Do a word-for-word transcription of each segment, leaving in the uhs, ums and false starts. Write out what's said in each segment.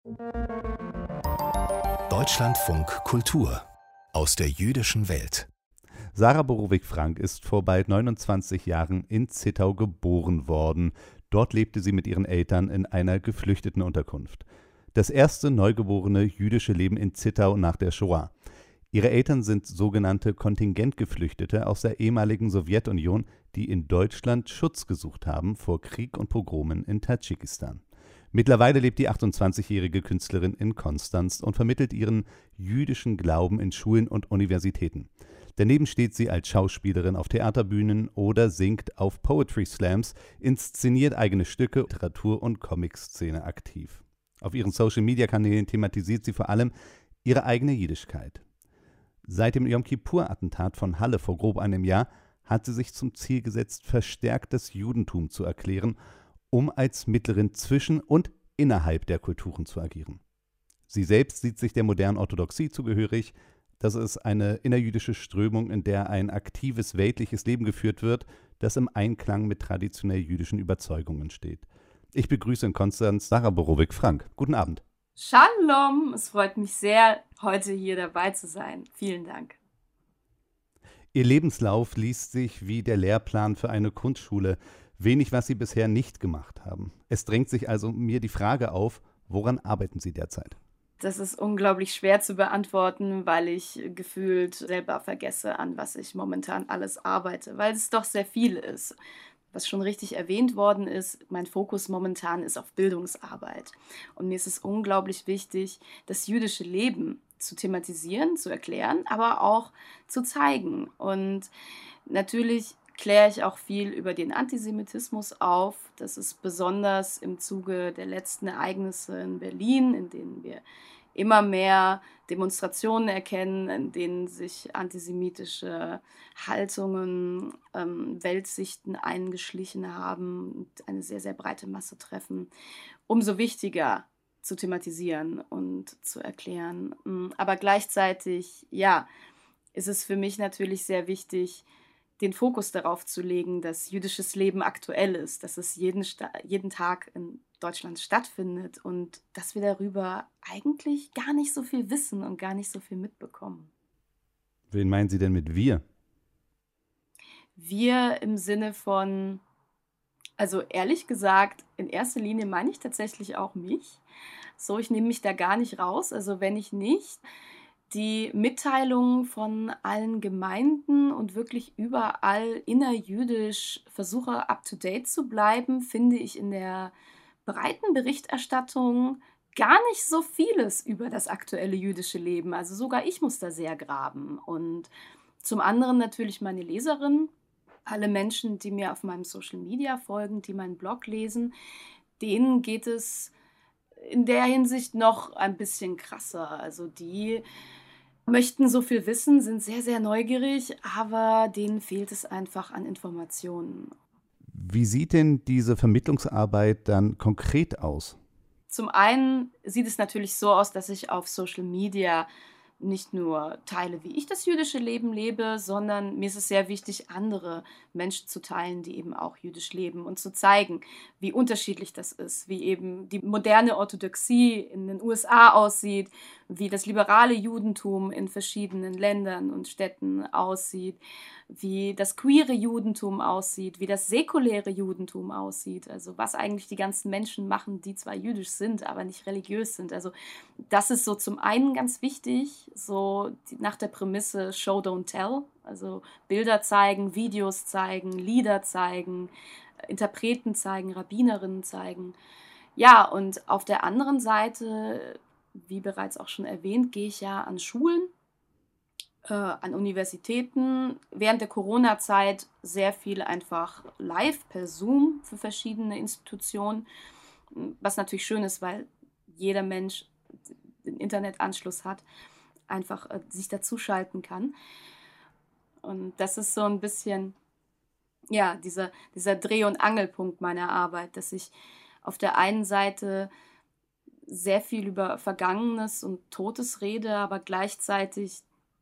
Deutschlandfunk Kultur aus der jüdischen Welt. Sarah Borowik-Frank ist vor bald neunundzwanzig Jahren in Zittau geboren worden. Dort lebte sie mit ihren Eltern in einer Geflüchtetenunterkunft. Das erste neugeborene jüdische Leben in Zittau nach der Shoah. Ihre Eltern sind sogenannte Kontingentgeflüchtete aus der ehemaligen Sowjetunion, die in Deutschland Schutz gesucht haben vor Krieg und Pogromen in Tadschikistan. Mittlerweile lebt die achtundzwanzigjährige Künstlerin in Konstanz und vermittelt ihren jüdischen Glauben in Schulen und Universitäten. Daneben steht sie als Schauspielerin auf Theaterbühnen oder singt auf Poetry Slams, inszeniert eigene Stücke, Literatur- und Comic-Szene aktiv. Auf ihren Social-Media-Kanälen thematisiert sie vor allem ihre eigene Jiddischkeit. Seit dem Jom-Kippur-Attentat von Halle vor grob einem Jahr hat sie sich zum Ziel gesetzt, verstärkt das Judentum zu erklären, um als Mittlerin zwischen und innerhalb der Kulturen zu agieren. Sie selbst sieht sich der modernen Orthodoxie zugehörig. Das ist eine innerjüdische Strömung, in der ein aktives weltliches Leben geführt wird, das im Einklang mit traditionell jüdischen Überzeugungen steht. Ich begrüße in Konstanz Sarah Borowik-Frank. Guten Abend. Shalom, es freut mich sehr, heute hier dabei zu sein. Vielen Dank. Ihr Lebenslauf liest sich wie der Lehrplan für eine Kunstschule. Wenig, was Sie bisher nicht gemacht haben. Es drängt sich also mir die Frage auf, woran arbeiten Sie derzeit? Das ist unglaublich schwer zu beantworten, weil ich gefühlt selber vergesse, an was ich momentan alles arbeite, weil es doch sehr viel ist. Was schon richtig erwähnt worden ist, mein Fokus momentan ist auf Bildungsarbeit. Und mir ist es unglaublich wichtig, das jüdische Leben zu thematisieren, zu erklären, aber auch zu zeigen. Und natürlich kläre ich auch viel über den Antisemitismus auf. Das ist besonders im Zuge der letzten Ereignisse in Berlin, in denen wir immer mehr Demonstrationen erkennen, in denen sich antisemitische Haltungen, ähm, Weltsichten eingeschlichen haben und eine sehr, sehr breite Masse treffen. Umso wichtiger zu thematisieren und zu erklären. Aber gleichzeitig, ja, ist es für mich natürlich sehr wichtig, den Fokus darauf zu legen, dass jüdisches Leben aktuell ist, dass es jeden, jeden Tag in Deutschland stattfindet und dass wir darüber eigentlich gar nicht so viel wissen und gar nicht so viel mitbekommen. Wen meinen Sie denn mit wir? Wir im Sinne von, also ehrlich gesagt, in erster Linie meine ich tatsächlich auch mich. So, ich nehme mich da gar nicht raus. Also wenn ich nicht die Mitteilungen von allen Gemeinden und wirklich überall innerjüdisch versuche, up-to-date zu bleiben, finde ich in der breiten Berichterstattung gar nicht so vieles über das aktuelle jüdische Leben. Also sogar ich muss da sehr graben. Und zum anderen natürlich meine Leserinnen, alle Menschen, die mir auf meinem Social Media folgen, die meinen Blog lesen, denen geht es in der Hinsicht noch ein bisschen krasser. Also die möchten so viel wissen, sind sehr, sehr neugierig, aber denen fehlt es einfach an Informationen. Wie sieht denn diese Vermittlungsarbeit dann konkret aus? Zum einen sieht es natürlich so aus, dass ich auf Social Media nicht nur teile, wie ich das jüdische Leben lebe, sondern mir ist es sehr wichtig, andere Menschen zu teilen, die eben auch jüdisch leben und zu zeigen, wie unterschiedlich das ist, wie eben die moderne Orthodoxie in den U S A aussieht, wie das liberale Judentum in verschiedenen Ländern und Städten aussieht, wie das queere Judentum aussieht, wie das säkuläre Judentum aussieht, also was eigentlich die ganzen Menschen machen, die zwar jüdisch sind, aber nicht religiös sind. Also das ist so zum einen ganz wichtig, so die, nach der Prämisse Show, don't tell, also Bilder zeigen, Videos zeigen, Lieder zeigen, Interpreten zeigen, Rabbinerinnen zeigen. Ja, und auf der anderen Seite, wie bereits auch schon erwähnt, gehe ich ja an Schulen, äh, an Universitäten, während der Corona-Zeit sehr viel einfach live per Zoom für verschiedene Institutionen, was natürlich schön ist, weil jeder Mensch den Internetanschluss hat, einfach äh, sich dazuschalten kann. Und das ist so ein bisschen, ja, dieser, dieser Dreh- und Angelpunkt meiner Arbeit, dass ich auf der einen Seite sehr viel über Vergangenes und Totes rede, aber gleichzeitig,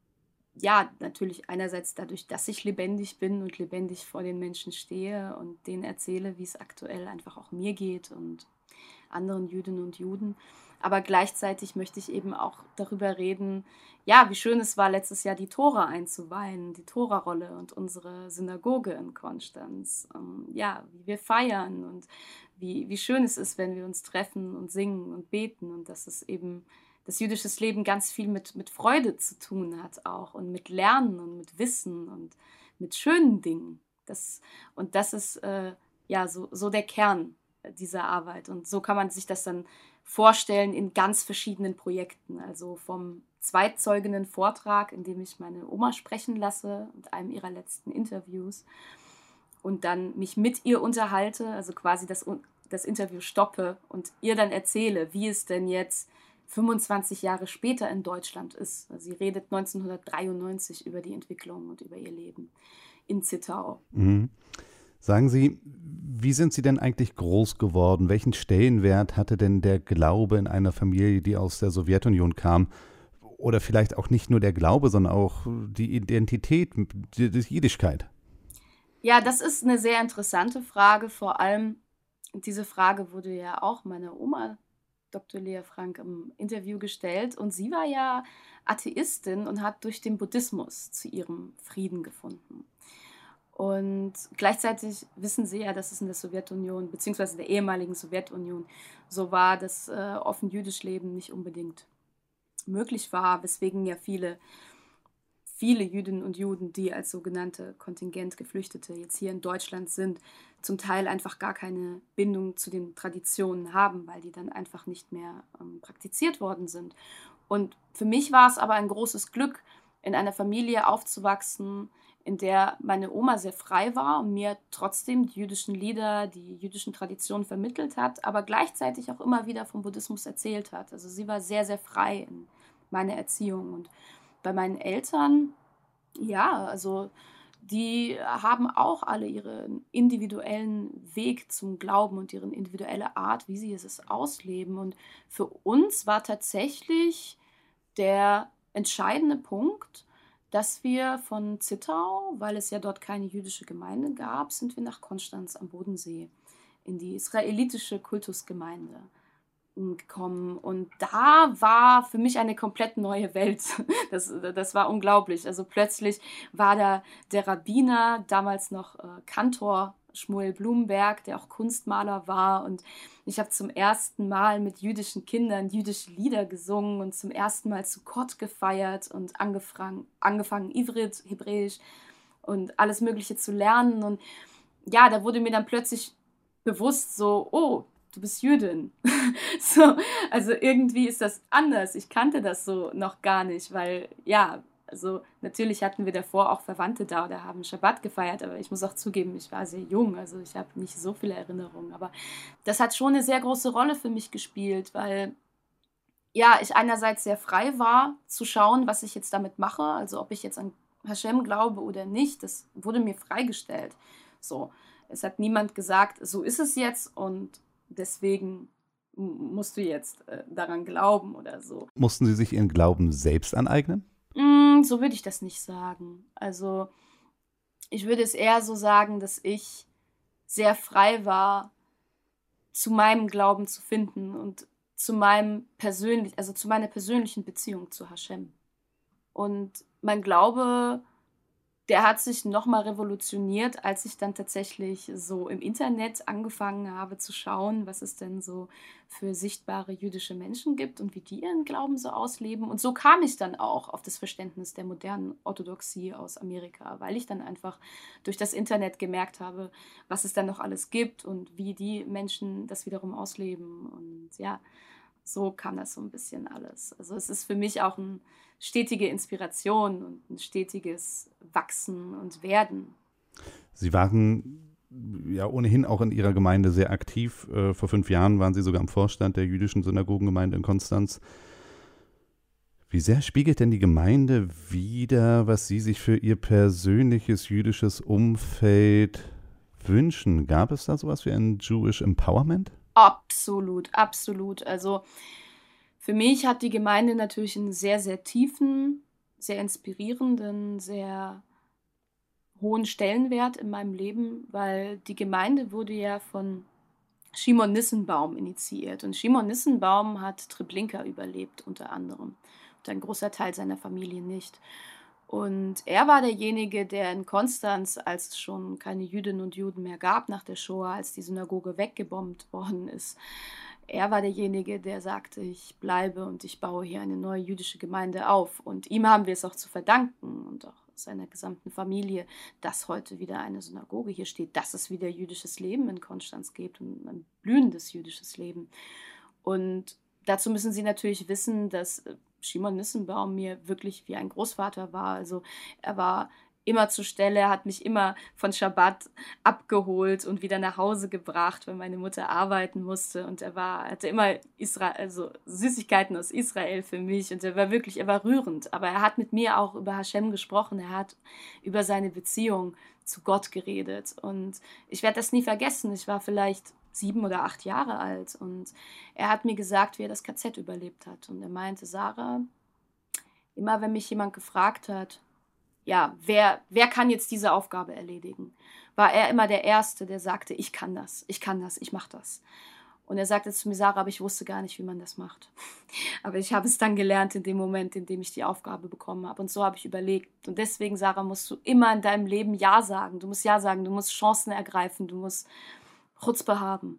ja, natürlich einerseits dadurch, dass ich lebendig bin und lebendig vor den Menschen stehe und denen erzähle, wie es aktuell einfach auch mir geht und anderen Jüdinnen und Juden. Aber gleichzeitig möchte ich eben auch darüber reden, ja, wie schön es war, letztes Jahr die Tora einzuweihen, die Tora-Rolle und unsere Synagoge in Konstanz. Ähm, ja, wie wir feiern und wie, wie schön es ist, wenn wir uns treffen und singen und beten und dass es eben das jüdisches Leben ganz viel mit, mit Freude zu tun hat auch und mit Lernen und mit Wissen und mit schönen Dingen. Das, und das ist äh, ja so, so der Kern dieser Arbeit. Und so kann man sich das dann vorstellen in ganz verschiedenen Projekten. Also vom zweitzeugenden Vortrag, in dem ich meine Oma sprechen lasse, mit einem ihrer letzten Interviews und dann mich mit ihr unterhalte, also quasi das, das Interview stoppe und ihr dann erzähle, wie es denn jetzt fünfundzwanzig Jahre später in Deutschland ist. Also sie redet neunzehnhundertdreiundneunzig über die Entwicklung und über ihr Leben in Zittau. Mhm. Sagen Sie, wie sind Sie denn eigentlich groß geworden? Welchen Stellenwert hatte denn der Glaube in einer Familie, die aus der Sowjetunion kam? Oder vielleicht auch nicht nur der Glaube, sondern auch die Identität, die, die Jiddischkeit? Ja, das ist eine sehr interessante Frage. Vor allem, diese Frage wurde ja auch meiner Oma, Doktor Lea Frank, im Interview gestellt. Und sie war ja Atheistin und hat durch den Buddhismus zu ihrem Frieden gefunden. Und gleichzeitig wissen Sie ja, dass es in der Sowjetunion, beziehungsweise der ehemaligen Sowjetunion, so war, dass äh, offen jüdisch Leben nicht unbedingt möglich war, weswegen ja viele, viele Jüdinnen und Juden, die als sogenannte Kontingentgeflüchtete jetzt hier in Deutschland sind, zum Teil einfach gar keine Bindung zu den Traditionen haben, weil die dann einfach nicht mehr ähm, praktiziert worden sind. Und für mich war es aber ein großes Glück, in einer Familie aufzuwachsen, in der meine Oma sehr frei war und mir trotzdem die jüdischen Lieder, die jüdischen Traditionen vermittelt hat, aber gleichzeitig auch immer wieder vom Buddhismus erzählt hat. Also sie war sehr, sehr frei in meiner Erziehung. Und bei meinen Eltern, ja, also die haben auch alle ihren individuellen Weg zum Glauben und ihre individuelle Art, wie sie es ausleben. Und für uns war tatsächlich der entscheidende Punkt, dass wir von Zittau, weil es ja dort keine jüdische Gemeinde gab, sind wir nach Konstanz am Bodensee in die israelitische Kultusgemeinde gekommen. Und da war für mich eine komplett neue Welt. Das, das war unglaublich. Also plötzlich war da der Rabbiner, damals noch äh, Kantor Schmuel Blumenberg, der auch Kunstmaler war. Und ich habe zum ersten Mal mit jüdischen Kindern jüdische Lieder gesungen und zum ersten Mal Sukkot gefeiert und angefangen, angefangen Ivrit, Hebräisch und alles Mögliche zu lernen. Und ja, da wurde mir dann plötzlich bewusst so, oh, du bist Jüdin. So, also irgendwie ist das anders. Ich kannte das so noch gar nicht, weil ja, also natürlich hatten wir davor auch Verwandte da oder haben Schabbat gefeiert, aber ich muss auch zugeben, ich war sehr jung, also ich habe nicht so viele Erinnerungen. Aber das hat schon eine sehr große Rolle für mich gespielt, weil ja, ich einerseits sehr frei war, zu schauen, was ich jetzt damit mache, also ob ich jetzt an Hashem glaube oder nicht, das wurde mir freigestellt. So, es hat niemand gesagt, so ist es jetzt und deswegen musst du jetzt äh, daran glauben oder so. Mussten Sie sich Ihren Glauben selbst aneignen? Mm, so würde ich das nicht sagen. Also ich würde es eher so sagen, dass ich sehr frei war, zu meinem Glauben zu finden und zu meinem persönlich, also zu meiner persönlichen Beziehung zu Hashem. Und mein Glaube, der hat sich nochmal revolutioniert, als ich dann tatsächlich so im Internet angefangen habe zu schauen, was es denn so für sichtbare jüdische Menschen gibt und wie die ihren Glauben so ausleben. Und so kam ich dann auch auf das Verständnis der modernen Orthodoxie aus Amerika, weil ich dann einfach durch das Internet gemerkt habe, was es dann noch alles gibt und wie die Menschen das wiederum ausleben. Und ja, so kam das so ein bisschen alles. Also es ist für mich auch eine stetige Inspiration und ein stetiges Wachsen und Werden. Sie waren ja ohnehin auch in Ihrer Gemeinde sehr aktiv. Äh, vor fünf Jahren waren Sie sogar im Vorstand der jüdischen Synagogengemeinde in Konstanz. Wie sehr spiegelt denn die Gemeinde wider, was Sie sich für Ihr persönliches jüdisches Umfeld wünschen? Gab es da sowas wie ein Jewish Empowerment? Absolut, absolut. Also für mich hat die Gemeinde natürlich einen sehr, sehr tiefen, sehr inspirierenden, sehr hohen Stellenwert in meinem Leben, weil die Gemeinde wurde ja von Szymon Nissenbaum initiiert. Und Szymon Nissenbaum hat Treblinka überlebt, unter anderem. Und ein großer Teil seiner Familie nicht. Und er war derjenige, der in Konstanz, als es schon keine Jüdinnen und Juden mehr gab nach der Shoah, als die Synagoge weggebombt worden ist, er war derjenige, der sagte, ich bleibe und ich baue hier eine neue jüdische Gemeinde auf. Und ihm haben wir es auch zu verdanken und auch seiner gesamten Familie, dass heute wieder eine Synagoge hier steht, dass es wieder jüdisches Leben in Konstanz gibt und ein blühendes jüdisches Leben. Und dazu müssen Sie natürlich wissen, dass Szymon Nissenbaum mir wirklich wie ein Großvater war. Also er war immer zur Stelle, er hat mich immer von Schabbat abgeholt und wieder nach Hause gebracht, wenn meine Mutter arbeiten musste. Und er war, hatte immer Israel, also Süßigkeiten aus Israel für mich. Und er war wirklich, er war rührend. Aber er hat mit mir auch über Hashem gesprochen. Er hat über seine Beziehung zu Gott geredet. Und ich werde das nie vergessen. Ich war vielleicht sieben oder acht Jahre alt. Und er hat mir gesagt, wie er das K Z überlebt hat. Und er meinte, Sarah, immer wenn mich jemand gefragt hat, ja, wer, wer kann jetzt diese Aufgabe erledigen, war er immer der Erste, der sagte, ich kann das, ich kann das, ich mache das. Und er sagte zu mir, Sarah, aber ich wusste gar nicht, wie man das macht. Aber ich habe es dann gelernt in dem Moment, in dem ich die Aufgabe bekommen habe. Und so habe ich überlegt. Und deswegen, Sarah, musst du immer in deinem Leben Ja sagen. Du musst Ja sagen, du musst Chancen ergreifen, du musst Chutzpe haben.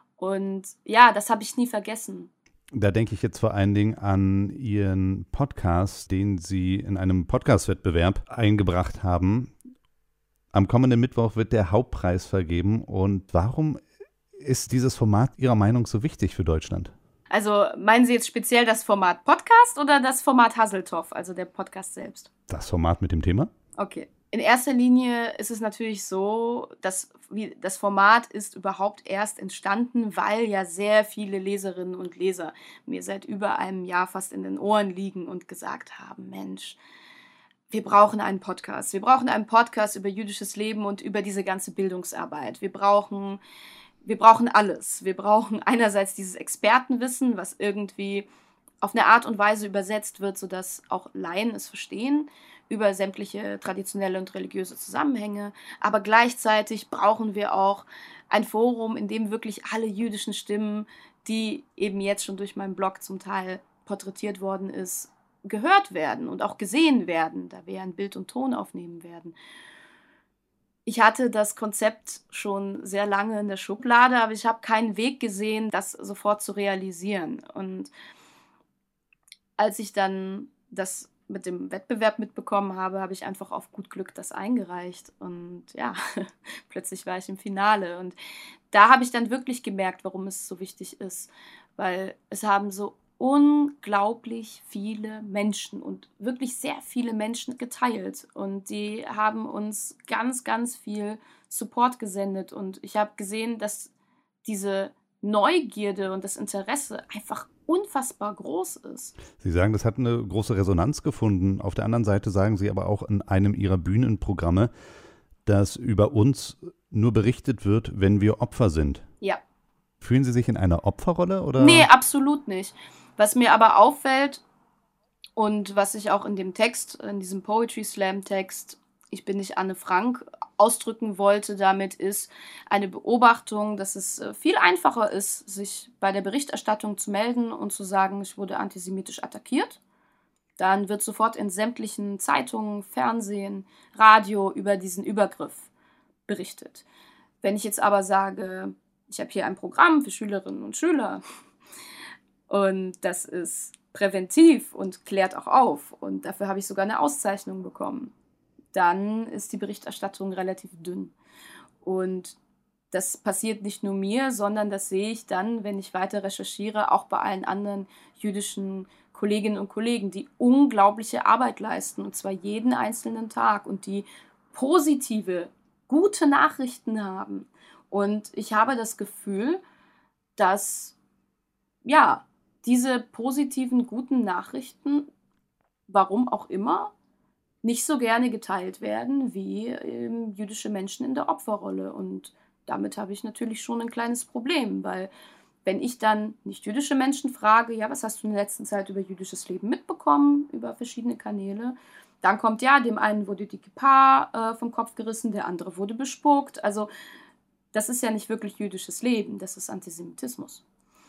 Und ja, das habe ich nie vergessen. Da denke ich jetzt vor allen Dingen an Ihren Podcast, den Sie in einem Podcast-Wettbewerb eingebracht haben. Am kommenden Mittwoch wird der Hauptpreis vergeben. Und warum ist dieses Format Ihrer Meinung so wichtig für Deutschland? Also meinen Sie jetzt speziell das Format Podcast oder das Format Haseltoff, also der Podcast selbst? Das Format mit dem Thema? Okay. In erster Linie ist es natürlich so, dass wie, das Format ist überhaupt erst entstanden, weil ja sehr viele Leserinnen und Leser mir seit über einem Jahr fast in den Ohren liegen und gesagt haben, Mensch, wir brauchen einen Podcast. Wir brauchen einen Podcast über jüdisches Leben und über diese ganze Bildungsarbeit. Wir brauchen, wir brauchen alles. Wir brauchen einerseits dieses Expertenwissen, was irgendwie auf eine Art und Weise übersetzt wird, sodass auch Laien es verstehen, über sämtliche traditionelle und religiöse Zusammenhänge. Aber gleichzeitig brauchen wir auch ein Forum, in dem wirklich alle jüdischen Stimmen, die eben jetzt schon durch meinen Blog zum Teil porträtiert worden ist, gehört werden und auch gesehen werden, da wir ein Bild und Ton aufnehmen werden. Ich hatte das Konzept schon sehr lange in der Schublade, aber ich habe keinen Weg gesehen, das sofort zu realisieren. Und als ich dann das mit dem Wettbewerb mitbekommen habe, habe ich einfach auf gut Glück das eingereicht. Und ja, plötzlich war ich im Finale. Und da habe ich dann wirklich gemerkt, warum es so wichtig ist. Weil es haben so unglaublich viele Menschen und wirklich sehr viele Menschen geteilt. Und die haben uns ganz, ganz viel Support gesendet. Und ich habe gesehen, dass diese Neugierde und das Interesse einfach unfassbar groß ist. Sie sagen, das hat eine große Resonanz gefunden. Auf der anderen Seite sagen Sie aber auch in einem Ihrer Bühnenprogramme, dass über uns nur berichtet wird, wenn wir Opfer sind. Ja. Fühlen Sie sich in einer Opferrolle, oder? Nee, absolut nicht. Was mir aber auffällt und was ich auch in dem Text, in diesem Poetry Slam Text, ich bin nicht Anne Frank, ausdrücken wollte damit, ist eine Beobachtung, dass es viel einfacher ist, sich bei der Berichterstattung zu melden und zu sagen, ich wurde antisemitisch attackiert. Dann wird sofort in sämtlichen Zeitungen, Fernsehen, Radio über diesen Übergriff berichtet. Wenn ich jetzt aber sage, ich habe hier ein Programm für Schülerinnen und Schüler und das ist präventiv und klärt auch auf und dafür habe ich sogar eine Auszeichnung bekommen, dann ist die Berichterstattung relativ dünn. Und das passiert nicht nur mir, sondern das sehe ich dann, wenn ich weiter recherchiere, auch bei allen anderen jüdischen Kolleginnen und Kollegen, die unglaubliche Arbeit leisten, und zwar jeden einzelnen Tag und die positive, gute Nachrichten haben. Und ich habe das Gefühl, dass ja, diese positiven, guten Nachrichten, warum auch immer, nicht so gerne geteilt werden wie ähm, jüdische Menschen in der Opferrolle. Und damit habe ich natürlich schon ein kleines Problem, weil wenn ich dann nicht jüdische Menschen frage, ja, was hast du in der letzten Zeit über jüdisches Leben mitbekommen, über verschiedene Kanäle, dann kommt ja, dem einen wurde die Kippa äh, vom Kopf gerissen, der andere wurde bespuckt. Also das ist ja nicht wirklich jüdisches Leben, das ist Antisemitismus.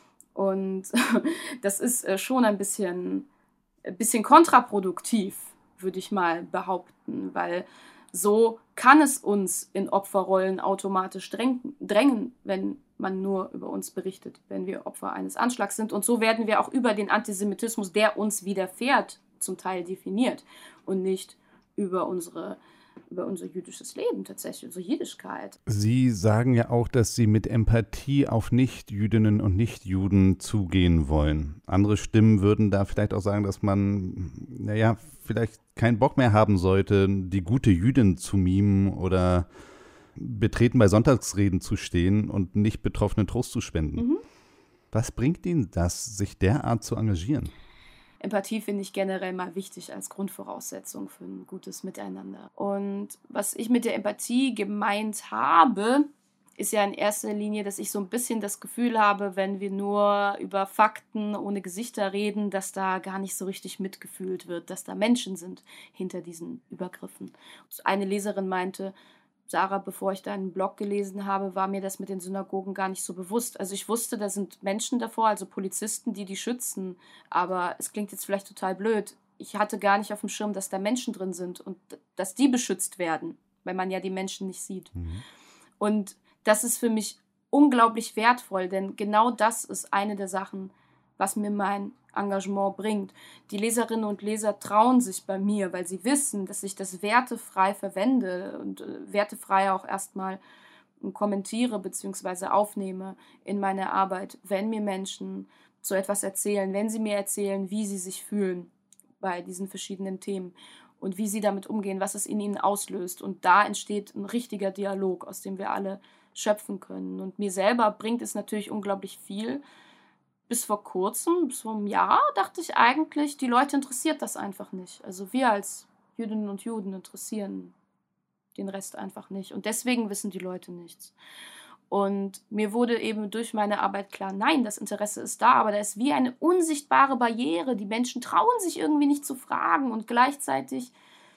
Und das ist äh, schon ein bisschen, ein bisschen kontraproduktiv, würde ich mal behaupten, weil so kann es uns in Opferrollen automatisch drängen, drängen, wenn man nur über uns berichtet, wenn wir Opfer eines Anschlags sind. Und so werden wir auch über den Antisemitismus, der uns widerfährt, zum Teil definiert und nicht über unsere über unser jüdisches Leben tatsächlich, unsere Jüdischkeit. Sie sagen ja auch, dass Sie mit Empathie auf Nicht-Jüdinnen und Nicht-Juden zugehen wollen. Andere Stimmen würden da vielleicht auch sagen, dass man, naja, vielleicht keinen Bock mehr haben sollte, die gute Jüdin zu mimen oder betreten bei Sonntagsreden zu stehen und nicht Betroffenen Trost zu spenden. Mhm. Was bringt Ihnen das, sich derart zu engagieren? Empathie finde ich generell mal wichtig als Grundvoraussetzung für ein gutes Miteinander. Und was ich mit der Empathie gemeint habe, ist ja in erster Linie, dass ich so ein bisschen das Gefühl habe, wenn wir nur über Fakten ohne Gesichter reden, dass da gar nicht so richtig mitgefühlt wird, dass da Menschen sind hinter diesen Übergriffen. Eine Leserin meinte, Sarah, bevor ich deinen Blog gelesen habe, war mir das mit den Synagogen gar nicht so bewusst. Also ich wusste, da sind Menschen davor, also Polizisten, die die schützen. Aber es klingt jetzt vielleicht total blöd. Ich hatte gar nicht auf dem Schirm, dass da Menschen drin sind und dass die beschützt werden, weil man ja die Menschen nicht sieht. Mhm. Und das ist für mich unglaublich wertvoll, denn genau das ist eine der Sachen, was mir mein Engagement bringt. Die Leserinnen und Leser trauen sich bei mir, weil sie wissen, dass ich das wertefrei verwende und äh, wertefrei auch erstmal kommentiere bzw. aufnehme in meine Arbeit, wenn mir Menschen so etwas erzählen, wenn sie mir erzählen, wie sie sich fühlen bei diesen verschiedenen Themen und wie sie damit umgehen, was es in ihnen auslöst. Und da entsteht ein richtiger Dialog, aus dem wir alle schöpfen können. Und mir selber bringt es natürlich unglaublich viel. Bis vor kurzem, bis vor einem Jahr, dachte ich eigentlich, die Leute interessiert das einfach nicht. Also wir als Jüdinnen und Juden interessieren den Rest einfach nicht. Und deswegen wissen die Leute nichts. Und mir wurde eben durch meine Arbeit klar, nein, das Interesse ist da, aber da ist wie eine unsichtbare Barriere. Die Menschen trauen sich irgendwie nicht zu fragen. Und gleichzeitig,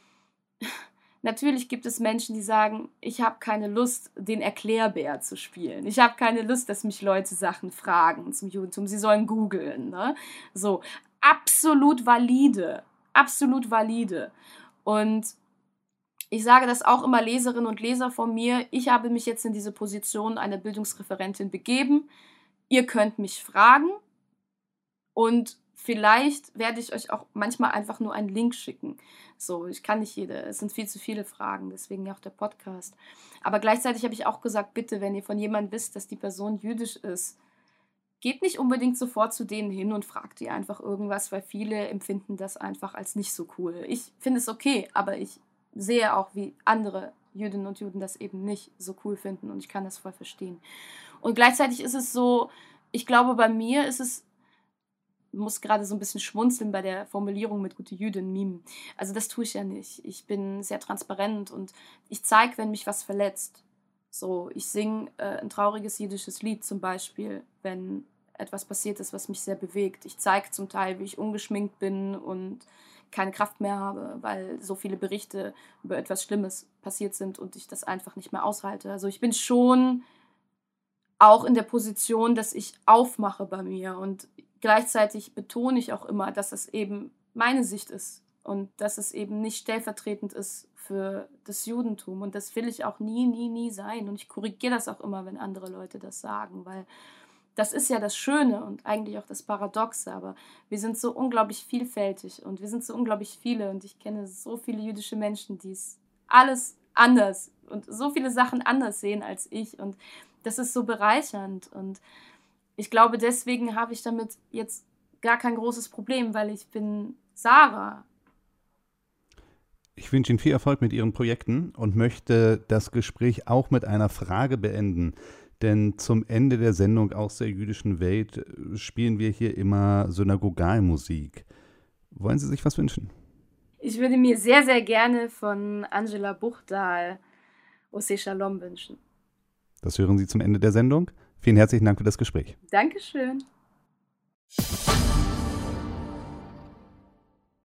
natürlich gibt es Menschen, die sagen, ich habe keine Lust, den Erklärbär zu spielen. Ich habe keine Lust, dass mich Leute Sachen fragen zum Judentum. Sie sollen googeln. Ne? So, absolut valide. Absolut valide. Und ich sage das auch immer Leserinnen und Leser von mir. Ich habe mich jetzt in diese Position einer Bildungsreferentin begeben. Ihr könnt mich fragen und vielleicht werde ich euch auch manchmal einfach nur einen Link schicken. So, ich kann nicht jede, es sind viel zu viele Fragen, deswegen ja auch der Podcast. Aber gleichzeitig habe ich auch gesagt, bitte, wenn ihr von jemandem wisst, dass die Person jüdisch ist, geht nicht unbedingt sofort zu denen hin und fragt die einfach irgendwas, weil viele empfinden das einfach als nicht so cool. Ich finde es okay, aber ich sehe auch, wie andere Jüdinnen und Juden das eben nicht so cool finden und ich kann das voll verstehen. Und gleichzeitig ist es so, ich glaube, bei mir ist es, ich muss gerade so ein bisschen schmunzeln bei der Formulierung mit gute Jüdin mimen. Also das tue ich ja nicht. Ich bin sehr transparent und ich zeige, wenn mich was verletzt. So, ich singe äh, ein trauriges jiddisches Lied zum Beispiel, wenn etwas passiert ist, was mich sehr bewegt. Ich zeige zum Teil, wie ich ungeschminkt bin und keine Kraft mehr habe, weil so viele Berichte über etwas Schlimmes passiert sind und ich das einfach nicht mehr aushalte. Also ich bin schon auch in der Position, dass ich aufmache bei mir und gleichzeitig betone ich auch immer, dass es eben meine Sicht ist und dass es eben nicht stellvertretend ist für das Judentum und das will ich auch nie, nie, nie sein und ich korrigiere das auch immer, wenn andere Leute das sagen, weil das ist ja das Schöne und eigentlich auch das Paradoxe, aber wir sind so unglaublich vielfältig und wir sind so unglaublich viele und ich kenne so viele jüdische Menschen, die es alles anders und so viele Sachen anders sehen als ich und das ist so bereichernd und ich glaube, deswegen habe ich damit jetzt gar kein großes Problem, weil ich bin Sarah. Ich wünsche Ihnen viel Erfolg mit Ihren Projekten und möchte das Gespräch auch mit einer Frage beenden. Denn zum Ende der Sendung aus der jüdischen Welt spielen wir hier immer Synagogalmusik. Wollen Sie sich was wünschen? Ich würde mir sehr, sehr gerne von Angela Buchdahl Oseh Shalom wünschen. Das hören Sie zum Ende der Sendung. Vielen herzlichen Dank für das Gespräch. Dankeschön.